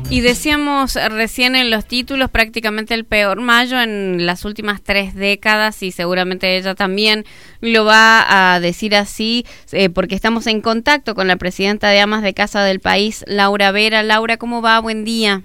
Y decíamos recién en los títulos, prácticamente el peor mayo en las últimas 3 décadas, y seguramente ella también lo va a decir así, porque estamos en contacto con la presidenta de Amas de Casa del País, Laura Vera. Laura, ¿cómo va? Buen día.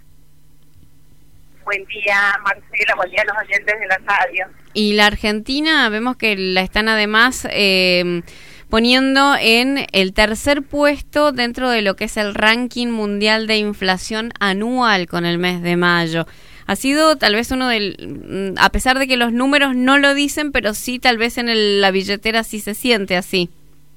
Buen día, Marcela, buen día a los oyentes de la radio. Y la Argentina, vemos que la están además poniendo en el tercer puesto dentro de lo que es el ranking mundial de inflación anual con el mes de mayo. Ha sido tal vez uno del, a pesar de que los números no lo dicen, pero sí tal vez en la billetera sí se siente así.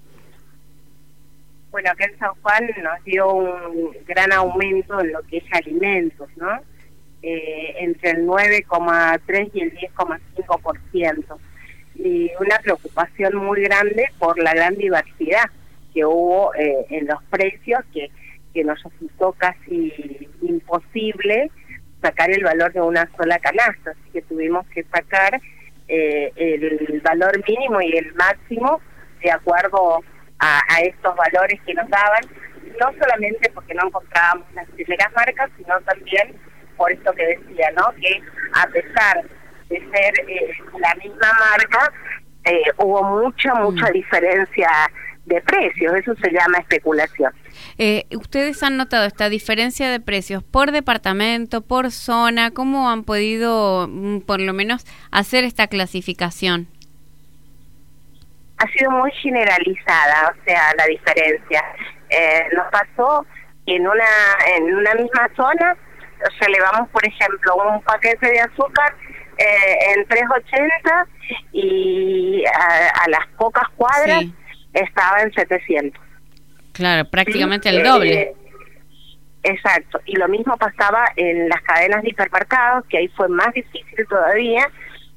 Bueno, acá en San Juan nos dio un gran aumento en lo que es alimentos, ¿no? Entre el 9,3 y el 10,5%. Y una preocupación muy grande por la gran diversidad que hubo en los precios, que nos resultó casi imposible sacar el valor de una sola canasta, así que tuvimos que sacar el valor mínimo y el máximo de acuerdo a estos valores que nos daban, no solamente porque no encontrábamos las primeras marcas, sino también por esto que decía, ¿no? Que a pesar de ser la misma marca, hubo mucha diferencia de precios. Eso se llama especulación. ¿Ustedes han notado esta diferencia de precios por departamento, por zona? ¿Cómo han podido, por lo menos, hacer esta clasificación? Ha sido muy generalizada, o sea, la diferencia. Nos pasó que en una misma zona relevamos, por ejemplo, un paquete de azúcar en 3.80 y a las pocas cuadras sí estaba en 700. Claro, prácticamente el doble. Exacto, y lo mismo pasaba en las cadenas de hipermercados, que ahí fue más difícil todavía,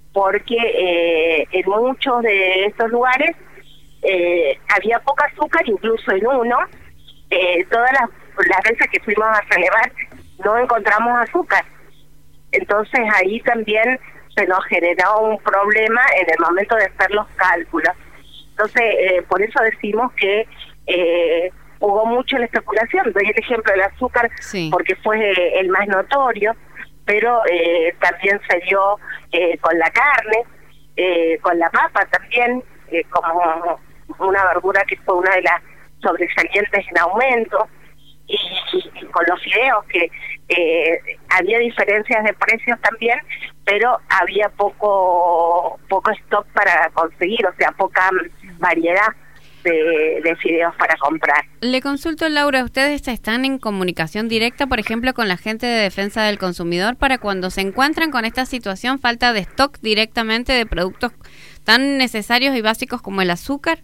porque en muchos de estos lugares había poca azúcar, incluso en uno, todas las veces que fuimos a relevar no encontramos azúcar. Entonces ahí también se nos generó un problema en el momento de hacer los cálculos. Entonces, por eso decimos que hubo mucho la especulación. Doy el ejemplo del azúcar sí, porque fue el más notorio, pero también se dio con la carne, con la papa también, como una verdura que fue una de las sobresalientes en aumento, y con los fideos, que había diferencias de precios también, pero había poco stock para conseguir, o sea, poca variedad de fideos para comprar. Le consulto, Laura, ¿ustedes están en comunicación directa, por ejemplo, con la gente de defensa del consumidor para cuando se encuentran con esta situación, falta de stock directamente de productos tan necesarios y básicos como el azúcar?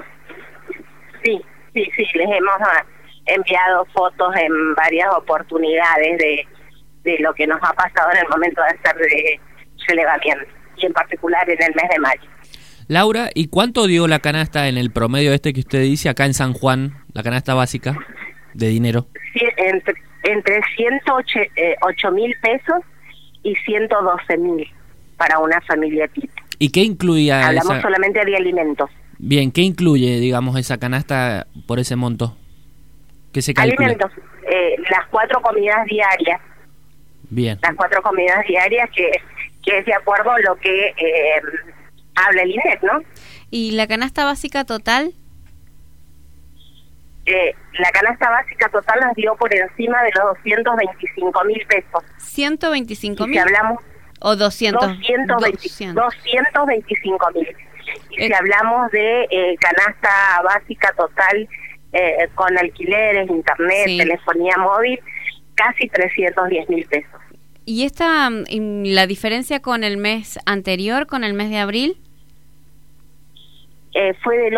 Sí, les hemos enviado fotos en varias oportunidades de lo que nos ha pasado en el momento de hacer de relevamiento, y en particular en el mes de mayo. Laura, ¿y cuánto dio la canasta en el promedio que usted dice acá en San Juan, la canasta básica de dinero? Sí, entre 108.000 pesos y 112.000 para una familia tipo. ¿Y qué incluía? Hablamos solamente de alimentos. Bien, ¿qué incluye, digamos, esa canasta por ese monto? ¿Qué se calcula? Alimentos, las 4 comidas diarias. Bien. Las 4 comidas diarias que es de acuerdo a lo que habla el INEC, ¿no? ¿Y la canasta básica total? La canasta básica total nos dio por encima de los 225.000 pesos. ¿125.000? Si hablamos... ¿O 200? 225.000. Y si hablamos de canasta básica total con alquileres, internet, sí, telefonía móvil, casi 310.000 pesos. ¿Y la diferencia con el mes anterior, con el mes de abril? Fue del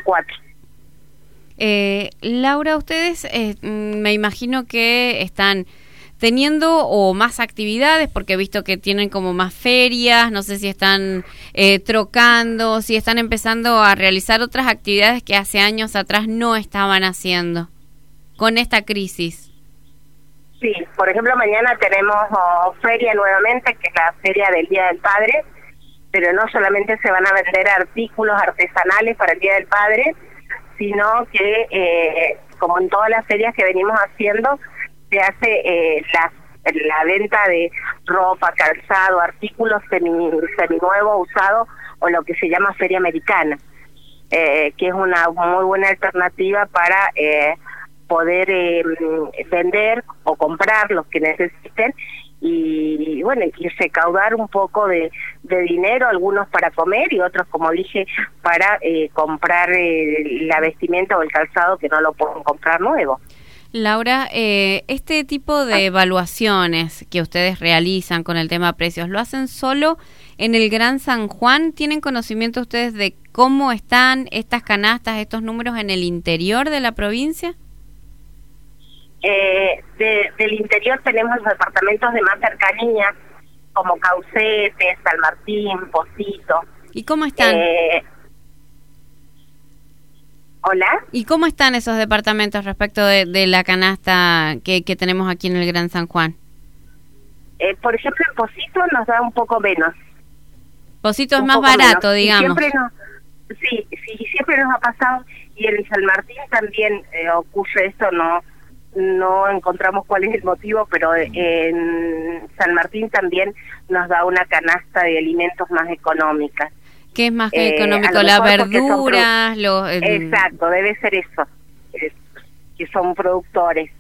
8,4. Laura, ustedes me imagino que están teniendo o más actividades, porque he visto que tienen como más ferias, no sé si están trocando, si están empezando a realizar otras actividades que hace años atrás no estaban haciendo con esta crisis. Sí, por ejemplo, mañana tenemos feria nuevamente, que es la feria del Día del Padre, pero no solamente se van a vender artículos artesanales para el Día del Padre, sino que, como en todas las ferias que venimos haciendo, se hace la venta de ropa, calzado, artículos seminuevos, usados, o lo que se llama feria americana, que es una muy buena alternativa para poder vender o comprar los que necesiten y bueno, y recaudar un poco de dinero, algunos para comer y otros, como dije, para comprar la vestimenta o el calzado que no lo pueden comprar nuevo. Laura, este tipo de evaluaciones que ustedes realizan con el tema precios, ¿lo hacen solo en el Gran San Juan? ¿Tienen conocimiento ustedes de cómo están estas canastas, estos números en el interior de la provincia? Del interior tenemos los departamentos de más cercanía, como Caucete, San Martín, Pocito. ¿Y cómo están? ¿Hola? ¿Y cómo están esos departamentos respecto de la canasta que tenemos aquí en el Gran San Juan? Por ejemplo, en Pocito nos da un poco menos. Pocito es más barato, menos. digamos. Sí, siempre nos ha pasado, y en San Martín también ocurre esto, no encontramos cuál es el motivo, pero en San Martín también nos da una canasta de alimentos más económica. ¿Qué es más económico? ¿Las verduras? Exacto, debe ser eso, que son productores.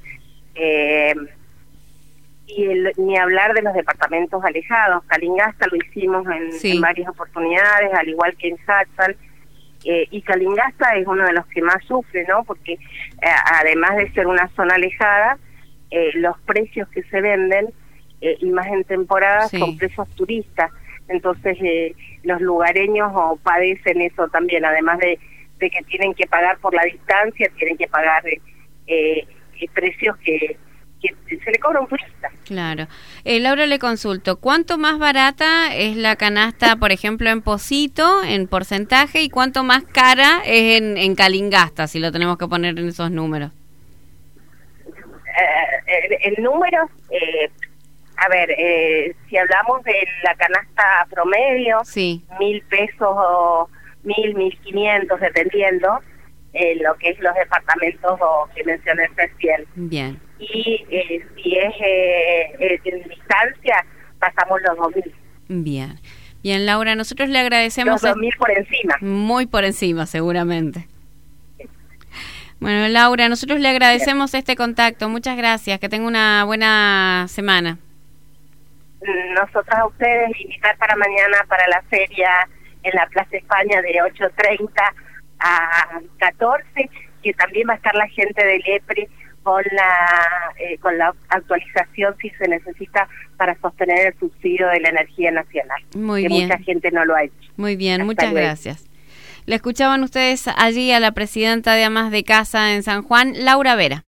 Y ni hablar de los departamentos alejados. Calingasta lo hicimos en varias oportunidades, al igual que en Satzal. Y Calingasta es uno de los que más sufre, ¿no? Porque además de ser una zona alejada, los precios que se venden, y más en temporada, son precios turistas. Entonces los lugareños padecen eso también, además de que tienen que pagar por la distancia, tienen que pagar precios que se le cobra a un turista. Claro. Laura, le consulto, ¿cuánto más barata es la canasta, por ejemplo, en Pocito, en porcentaje, y cuánto más cara es en Calingasta, si lo tenemos que poner en esos números? El número, a ver, si hablamos de la canasta promedio, 1.000 pesos o 1.500, dependiendo, lo que es los departamentos que mencioné recién. Bien. Y si es en distancia, pasamos los 2.000. Bien. Bien, Laura, nosotros le agradecemos... Los 2.000 por encima. Muy por encima, seguramente. Sí. Bueno, Laura, nosotros le agradecemos este contacto. Muchas gracias. Que tenga una buena semana. Nosotros a ustedes, invitar para mañana para la feria en la Plaza España de 8:30 a 14, que también va a estar la gente del EPRE con la actualización si se necesita para sostener el subsidio de la energía nacional. Muy que bien. Mucha gente no lo ha hecho. Muy bien, muchas gracias. Le escuchaban ustedes allí a la presidenta de Amas de Casa en San Juan, Laura Vera.